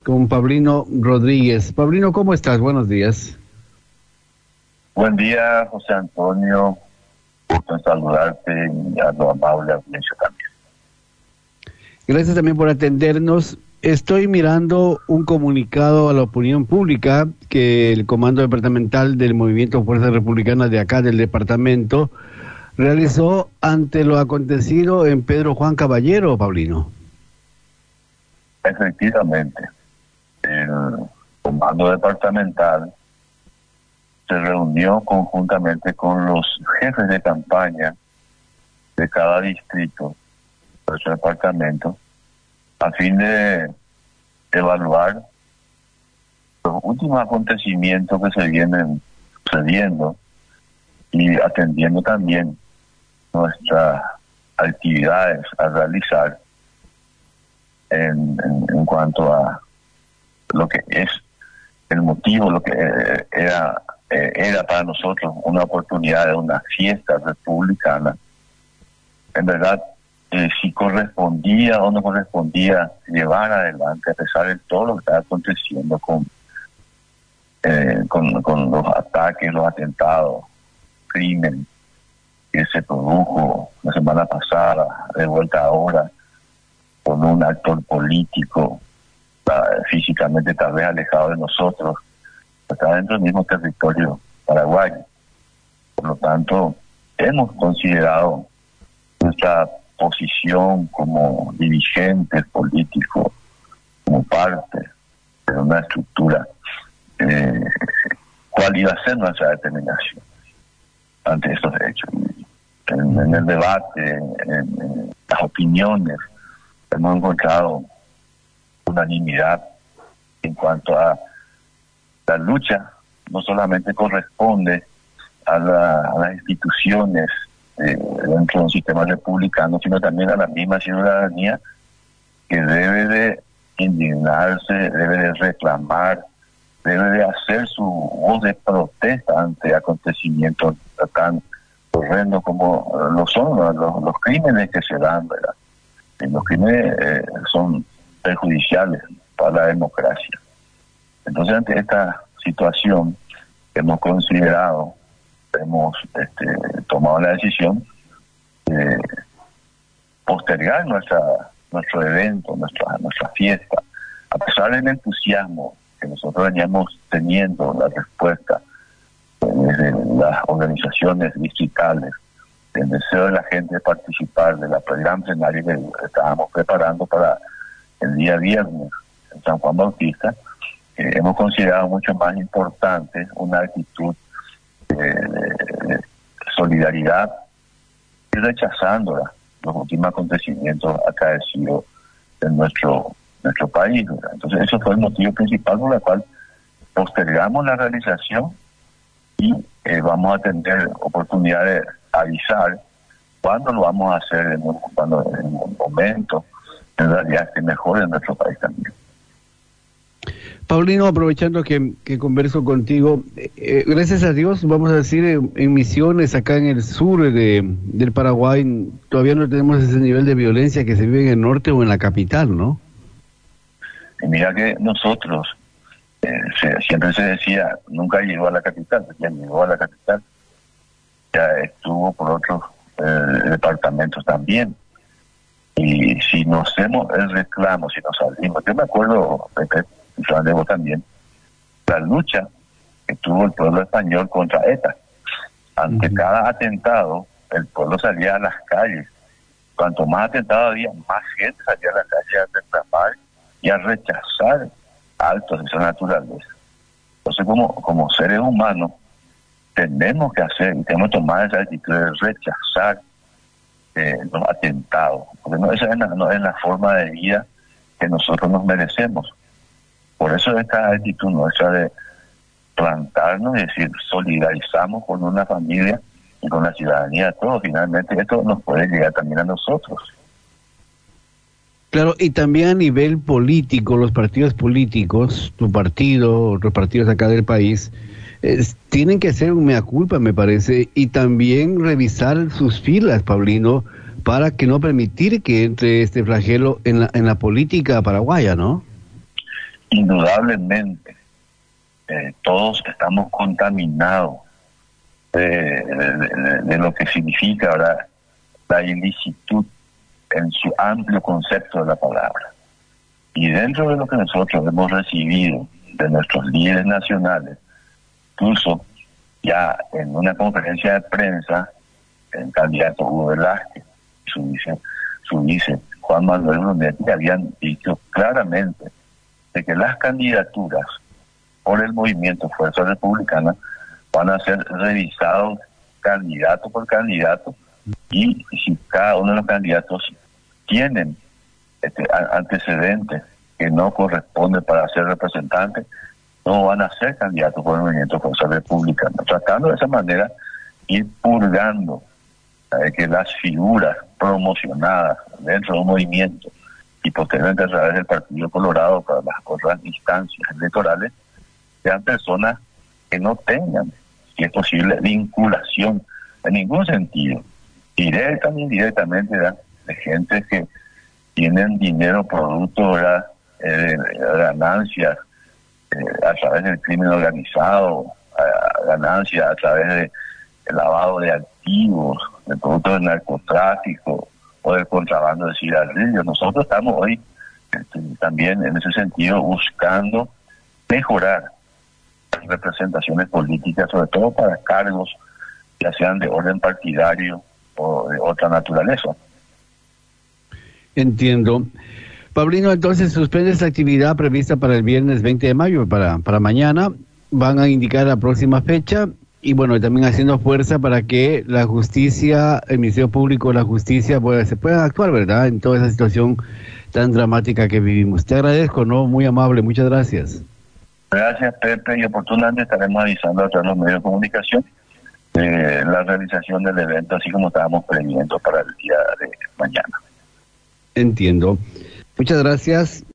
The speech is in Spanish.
con Paulino Rodríguez. Paulino, ¿cómo estás? Buenos días. Buen día, José Antonio. Gusto en saludarte y a lo amable audiencia también. Gracias también por atendernos. Estoy mirando un comunicado a la opinión pública que el Comando Departamental del Movimiento Fuerza Republicana de acá del departamento realizó ante lo acontecido en Pedro Juan Caballero, Paulino. Efectivamente, el Comando Departamental se reunió conjuntamente con los jefes de campaña de cada distrito de nuestro departamento a fin de evaluar los últimos acontecimientos que se vienen sucediendo y atendiendo también nuestras actividades a realizar en cuanto a lo que es el motivo, lo que era para nosotros una oportunidad de una fiesta republicana. En verdad, si correspondía o no correspondía llevar adelante, a pesar de todo lo que está aconteciendo con los ataques, los atentados, crimen que se produjo la semana pasada, de vuelta ahora, con un actor político físicamente tal vez alejado de nosotros, está dentro del mismo territorio paraguayo. Por lo tanto, hemos considerado nuestra posición como dirigentes políticos, como parte de una estructura, cuál iba a ser nuestra determinación ante estos hechos. En el debate, en las opiniones, hemos encontrado unanimidad en cuanto a la lucha. No solamente corresponde a las instituciones dentro de un sistema republicano, sino también a la misma ciudadanía, que debe de indignarse, debe de reclamar, debe de hacer su voz de protesta ante acontecimientos tan horrendos como lo son los crímenes que se dan, ¿verdad? Y los crímenes son perjudiciales para la democracia. Entonces, ante esta situación, hemos considerado, hemos tomado la decisión de postergar nuestro evento, nuestra fiesta, a pesar del entusiasmo que nosotros veníamos teniendo, la respuesta desde las organizaciones distritales, el deseo de la gente de participar de la gran plenaria que estábamos preparando para el día viernes en San Juan Bautista. Hemos considerado mucho más importante una actitud de solidaridad y rechazando los últimos acontecimientos acaecidos en nuestro país, ¿verdad? Entonces, eso fue el motivo principal por el cual postergamos la realización y vamos a tener oportunidad de avisar cuándo lo vamos a hacer, cuando en un momento en realidad esté mejor en nuestro país también. Paulino, aprovechando que converso contigo, gracias a Dios, vamos a decir, en Misiones, acá en el sur del Paraguay, todavía no tenemos ese nivel de violencia que se vive en el norte o en la capital, ¿no? Y mira que nosotros, siempre se decía, nunca llegó a la capital, ya llegó a la capital, ya estuvo por otros departamentos también. Y si nos hacemos el reclamo, si nos salimos, yo me acuerdo, de vos también, la lucha que tuvo el pueblo español contra ETA. Ante cada atentado, el pueblo salía a las calles. Cuanto más atentados había, más gente salía a la calle a reclamar y a rechazar actos de esa naturaleza. Entonces, como seres humanos, tenemos que tenemos que tomar esa actitud de rechazar los atentados, porque esa no es la forma de vida que nosotros nos merecemos. Por eso esta actitud nuestra de plantarnos y decir, solidarizamos con una familia y con la ciudadanía, todo, finalmente esto nos puede llegar también a nosotros. Claro, y también a nivel político, los partidos políticos, tu partido, otros partidos acá del país, tienen que hacer un mea culpa, me parece, y también revisar sus filas, Paulino, para que no permitir que entre este flagelo en la política paraguaya, ¿no? indudablemente todos estamos contaminados de lo que significa, ¿verdad?, la ilicitud en su amplio concepto de la palabra. Y dentro de lo que nosotros hemos recibido de nuestros líderes nacionales, incluso ya en una conferencia de prensa, el candidato Hugo Velázquez y su vice Juan Manuel Brunetti habían dicho claramente de que las candidaturas por el movimiento Fuerza Republicana van a ser revisados candidato por candidato, y si cada uno de los candidatos tienen antecedentes que no corresponden para ser representantes, no van a ser candidatos por el movimiento Fuerza Republicana, tratando de esa manera ir purgando que las figuras promocionadas dentro de un movimiento y posteriormente a través del Partido Colorado para las otras instancias electorales sean personas que no tengan, si es posible, vinculación en ningún sentido, directa ni indirectamente, de gente que tienen dinero producto de ganancias a través del crimen organizado, ganancias a través del lavado de activos, de productos del narcotráfico o del contrabando de cigarrillos. Nosotros estamos hoy también en ese sentido buscando mejorar las representaciones políticas, sobre todo para cargos ya sean de orden partidario o de otra naturaleza. Entiendo. Paulino, entonces suspende esta actividad prevista para el viernes 20 de mayo, para mañana. Van a indicar la próxima fecha y bueno, también haciendo fuerza para que la justicia, el Ministerio Público, la justicia, se puedan actuar, ¿verdad?, en toda esa situación tan dramática que vivimos. Te agradezco, ¿no? Muy amable, muchas gracias. Gracias, Pepe, y oportunamente estaremos avisando a través de los medios de comunicación la realización del evento, así como estábamos previendo para el día de mañana. Entiendo. Muchas gracias.